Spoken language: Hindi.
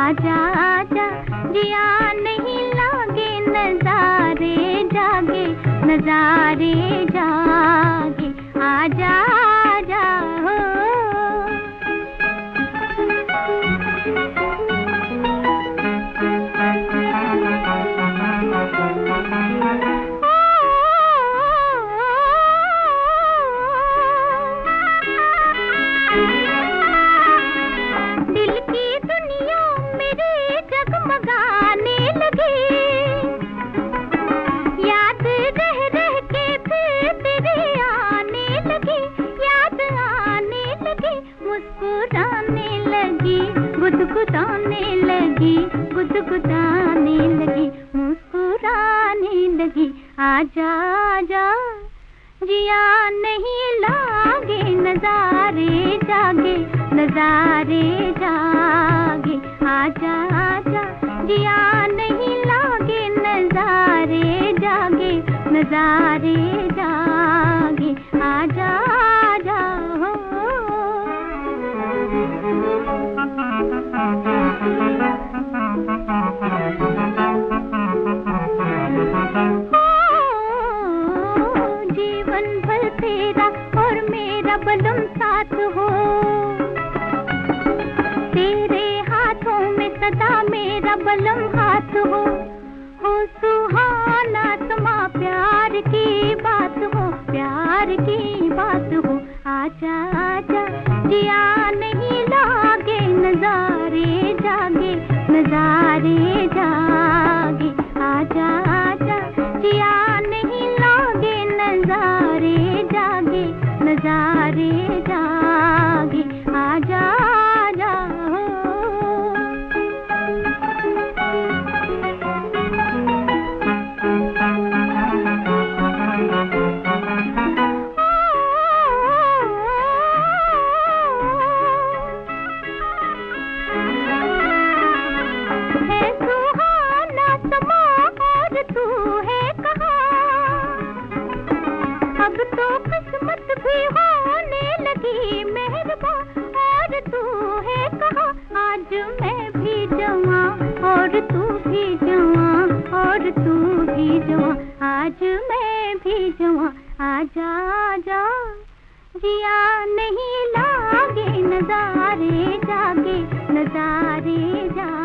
आजा आजा जिया नहीं लागे नजारे जागे नजारे जागे आजा आजा हो। दिल की दुनिया मेरे जगमगाने लगी, याद रह रह के फिर तेरे आने लगी, याद आने लगी, मुस्कुराने लगी, गुदगुदाने लगी, गुदगुदाने लगी, मुस्कुराने लगी। आजा आजा जिया नहीं लागे नजारे जागे नजारे जागे आजा आजा जिया नहीं लागे नजारे जागे नजारे जागे आजा आजा हो। जीवन भर तेरा और मेरा बलम साथ हो, तेरे हाथों में सदा मेरा बलम हाथ हो सुहाना समा प्यार की बात हो, प्यार की बात हो। आजा आजा जिया नहीं लागे नजारे जागे नजारे जागे आजा आजा जिया नहीं लागे नजारे जागे नजारे जागे आजा आजा हो। है सुहाना समा और तू है कहाँ, अब तो किस्मत भी होने लगी मेहरबान और तू है कहाँ। आज मैं भी जवां और तू भी जवां और तू भी जवां, आज मैं भी जवां। आजा आजा जिया नहीं लागे नजारे जागे नजारे जागे।